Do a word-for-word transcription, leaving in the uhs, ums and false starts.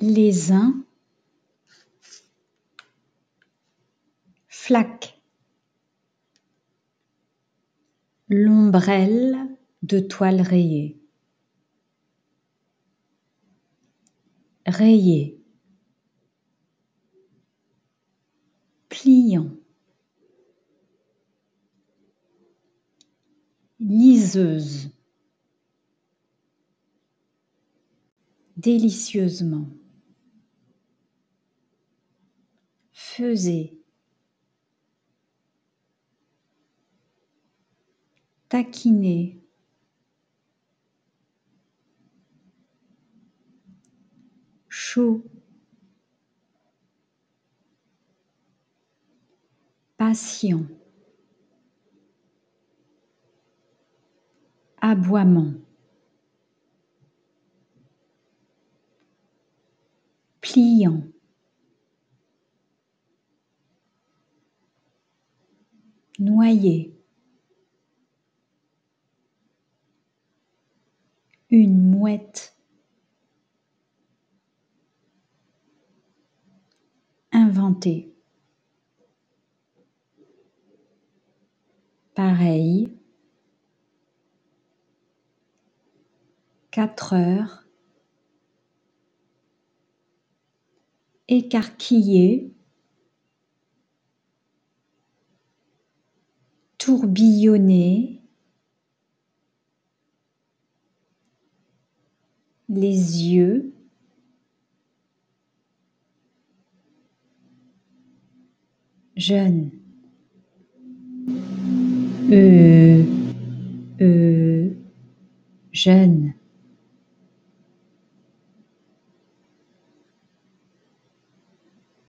les uns, flaque, l'ombrelle de toile rayée, rayé, pliant, liseuse, délicieusement, faisait, taquiner, chaud, patient, aboiement, pliant, noyer, une mouette, inventer, pareil, quatre heures, écarquillé, tourbillonner, les yeux, jeune, euh, euh, jeune.